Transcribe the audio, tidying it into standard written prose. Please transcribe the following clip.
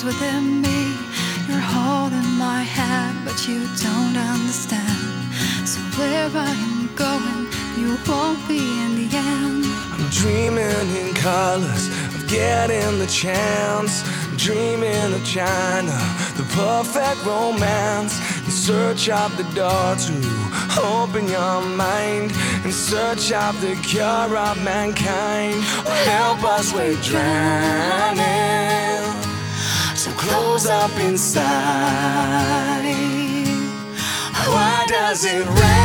lives within me. You're holding my hand, but you don't understand. So where I am going, you won't be in the end. I'm dreaming in colors of getting the chance. I'm dreaming of China, the perfect romance. In search of the door to open your mind, in search of the cure of mankind. Oh, help us, we're drowning. So close up inside. Why does it rain?